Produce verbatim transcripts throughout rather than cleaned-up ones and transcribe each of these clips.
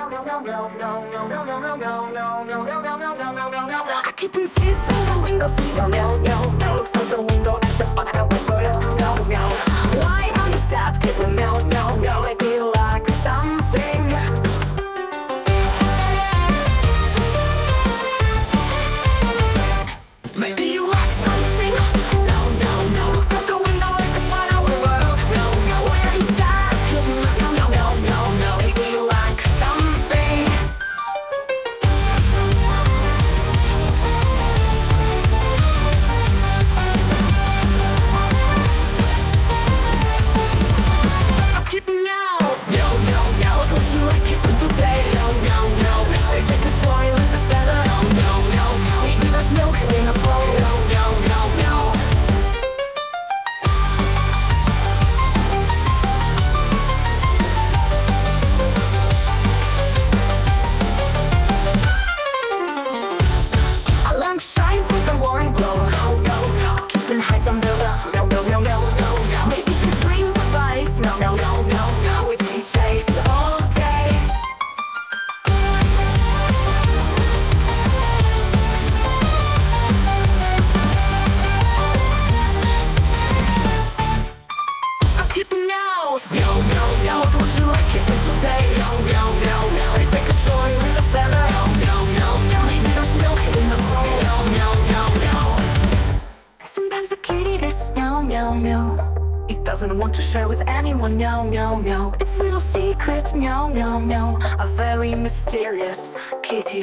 I keep them seats on the window seat. Meow, meow, meow. That looks out the window at the fire. Meow, meow, meow. Why are you sad? Keep them meow, meow, meow. Make me like something. Maybe you like something. No, no, no. Looks out the window at the fire. No, no. Why are you sad? Keep them meow, meow, meow, meow, meow. Maybe you like something. Shines with a warm glow. No, no, no. Keeping heights under the no, no, no, no, no, no. Maybe she dreams of ice. No, no, no, no, no. Which we chase all day. I keep the nose. No, no, no. What would you like it today? No, no, no, no. Should I take a joy with a fella? No, no, no, no. Maybe there's milk in the bowl. Sometimes the kitty just meow, meow, meow. It doesn't want to share with anyone, meow, meow, meow. It's a little secret, meow, meow, meow. A very mysterious kitty.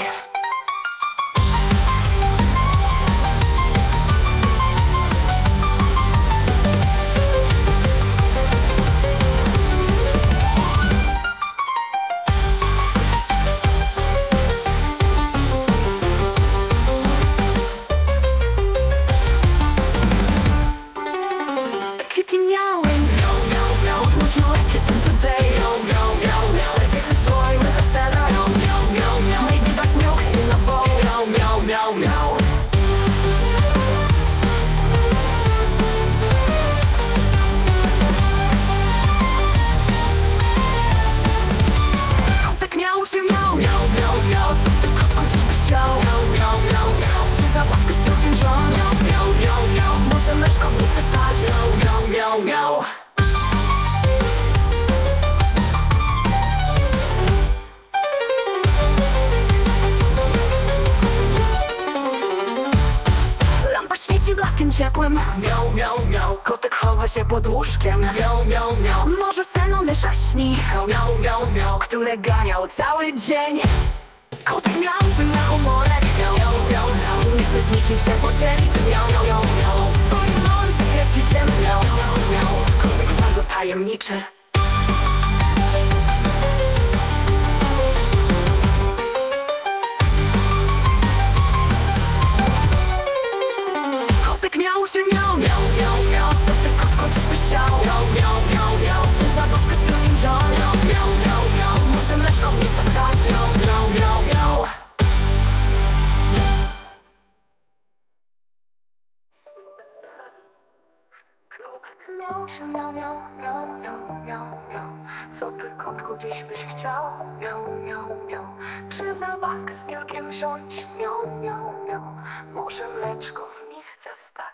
Kitty meowing. No, no, no. Would you like it today? No, no, no. Should I take a toy with a feather? No, no, no, no. Maybe there's milk in the bowl. No, no, no, no. Tak miał czy miał? Miał, miał, miał. Co ty kotku dziś byś chciał? Miał, miał, miał, miał. Czy zabawkę z piórkiem żon? Miał, miał, miał, miał. Może mleczko w misce stać? Miał, miał, miał, miał. Lampa świeci blaskiem ciepłym. Miał, miał, miał. Kotek chowa się pod łóżkiem. Miał, miał, miał. Może sen mysza śni. Miał, miał, miał, miał. Które ganiał cały dzień. Kotek miał, że na humorek. Miał, miał, miał, miał. Nie chce z nikim się podzielić. Miał, miał, miał, miał. Swoim małym sekrecikiem. Miał, miał, miał. Kotek bardzo tajemniczy. Kotek miał, że miał, miał, miał, miał. Co ty kotko dziś byś chciał? Miał, miał, miał, miał. Czy zabawkę z piórkiem żon? Miał, miał, miał, miał. Może mleczko w misce stać? Miał, miał, miał, miał. Miał się, miał, miał, miał, miał, miał, miał. Co ty kotku dziś byś chciał? Miał, miał, miał. Czy zabawkę z piórkiem wziąć? Miał, miał, miał. Może mleczko w misce stać?